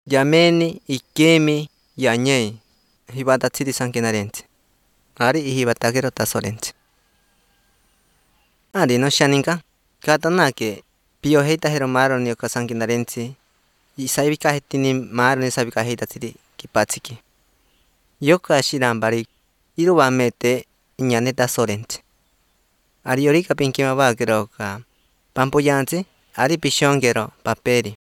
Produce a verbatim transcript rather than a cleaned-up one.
Yameni, ikemi, yañey, hibatatsiri sankenarense. Ari ihibatakero tasorense. Ari no shaninka. Katanake pio heita hero maro ni oka sankenarense. Isaibika hetini maro ni sabika heitatsiri kipatsiki. Yoka shirambari irubamete ñaneta sorense. Ari yorika pinkima bakero ka pampoyanse. Ari pishongero paperi.